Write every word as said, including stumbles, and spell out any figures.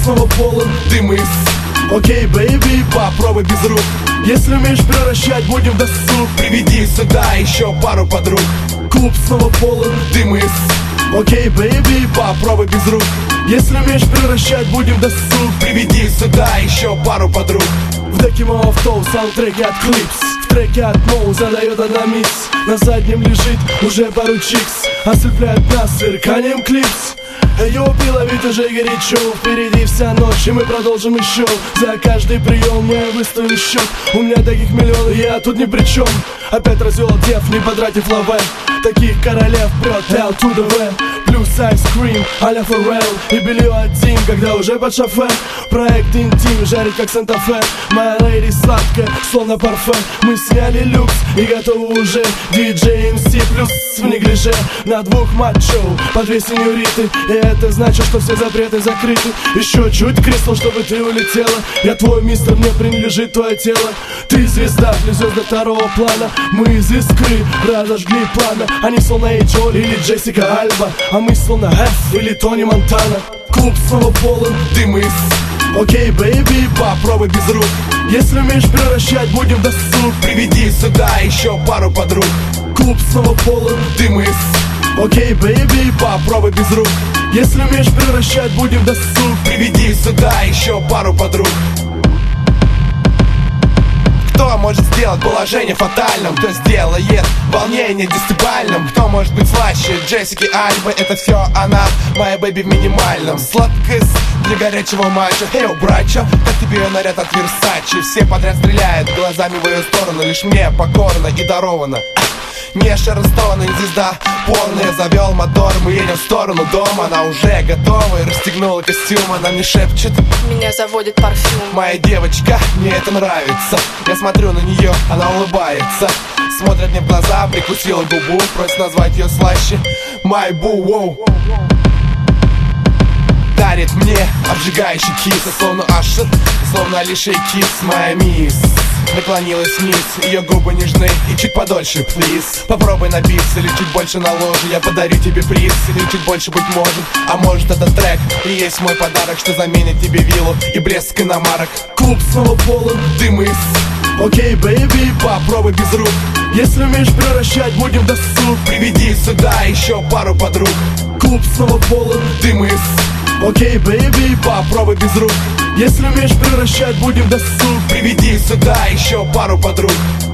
снова полон дым из. Окей, бэйби, попробуй без рук. Если умеешь превращать, будем досуг. Приведи сюда еще пару подруг. Клуб снова полон дым из. Окей, бэйби, попробуй без рук. Если умеешь превращать, будем досуг. Приведи сюда еще пару подруг. В деке моего авто саундтреки от Clips. В треке от Моу задает одна мисс. На заднем лежит уже пару чикс. Ослепляет нас сверканием клипс. Ее убила, ведь уже горячо. Впереди вся ночь, и мы продолжим еще. За каждый прием я выставлю счет. У меня таких миллионов, я тут ни при чем. Опять развел дев, не потратив лаве. Таких королев прет L to the V. Плюс Ice Cream, а-ля Форел. И белье один, когда уже под шофе. Проект интим, жарит как Санта-Фе. Моя леди сладкая, словно парфе. Мы сняли люкс и готовы уже. Диджей эм си плюс в неглиже. На двух мачо, по две сеньориты. И это значит, что все запреты закрыты. Еще чуть кресло, чтобы ты улетела. Я твой мистер, мне принадлежит твое тело. Ты звезда, плюс звезда второго плана. Мы из искры разожгли пламя. Они словно Эйджо или Джессика Альба, а мы словно Эф или Тони Монтана. Клуб снова полон дым из. Окей, бэйби, попробуй без рук. Если умеешь превращать, будем досуг. Приведи сюда еще пару подруг. Клуб снова полон дым из. Окей, бэйби, попробуй без рук. Если умеешь превращать, будем досуг. Приведи сюда еще пару подруг. Кто может сделать положение фатальным? Кто сделает волнение десятибальным? Кто может быть слаще Джессики Альбы? Это все она, моя бэби в минимальном. Сладкость для горячего матча. Эй, братча, как тебе наряд от Версачи? Все подряд стреляют глазами в ее сторону. Лишь мне покорно и даровано. Не Шерон Стоун, звезда порно. Я завел мотор, мы едем в сторону дома. Она уже готова и расстегнула костюм. Она мне шепчет: меня заводит парфюм. моя девочка, мне это нравится. Я смотрю на нее, она улыбается. Смотрит мне в глаза, прикусила губу. Просит назвать ее слаще My boo, wow. Дарит мне обжигающий кисс. Словно Ашер, словно Алиша Кис. Моя мисс наклонилась вниз, ее губы нежны и чуть подольше, please. Попробуй набиться или чуть больше на ложе. Я подарю тебе приз, или чуть больше быть может. А может этот трек и есть мой подарок, что заменит тебе виллу и блеск иномарок. Клуб снова полон дым из. Окей, бэйби, попробуй без рук. Если умеешь превращать, будем досуг. Приведи сюда еще пару подруг. Клуб снова полон дым из. Окей, бэйби, попробуй без рук. Если умеешь превращать, будем досуг. Приведи сюда еще пару подруг.